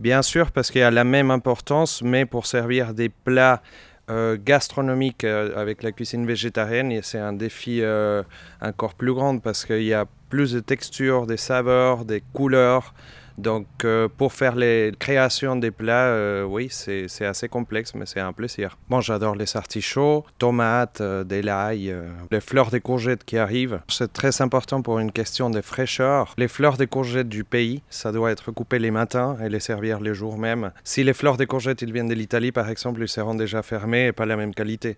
Bien sûr, parce qu'il y a la même importance, mais pour servir des plats gastronomiques avec la cuisine végétarienne, et c'est un défi encore plus grand parce qu'il y a plus de textures, des saveurs, des couleurs. Donc, pour faire les créations des plats, oui, c'est assez complexe, mais c'est un plaisir. Bon, j'adore les artichauts, tomates, de l'ail, les fleurs des courgettes qui arrivent. C'est très important pour une question de fraîcheur. Les fleurs des courgettes du pays, ça doit être coupé les matins et les servir le jour même. Si les fleurs des courgettes ils viennent de l'Italie, par exemple, ils seront déjà fermés et pas la même qualité.